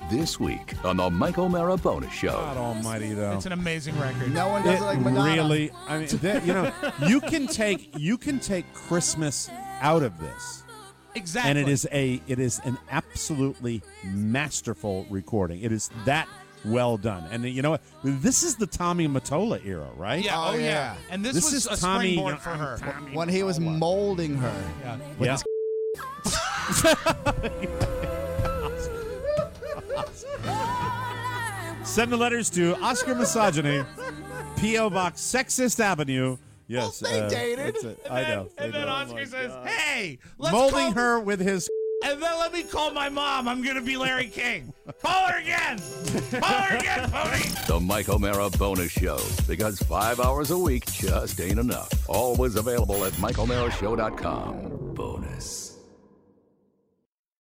this week on the Mike O'Mara Bonus Show. God almighty, though. It's an amazing record. No one does it like Madonna. Really, I mean, you can take Christmas out of this. Exactly. And it is an absolutely masterful recording. It is that well done. And you know what? This is the Tommy Mottola era, right? Yeah. Oh, yeah. And this This was is a Tommy- springboard for her. When he was molding her. Yeah. Send the letters to Oscar Misogyny, P.O. Box, Sexist Avenue. Yes, Well, they dated. that's it. I know. And then Oscar says, "Hey, let's molding call her with his." And then let me call my mom. I'm going to be Larry King. Call her again. Call her again, Pony. The Mike O'Mara Bonus Show, because 5 hours a week just ain't enough. Always available at MikeO'MaraShow.com. Bonus.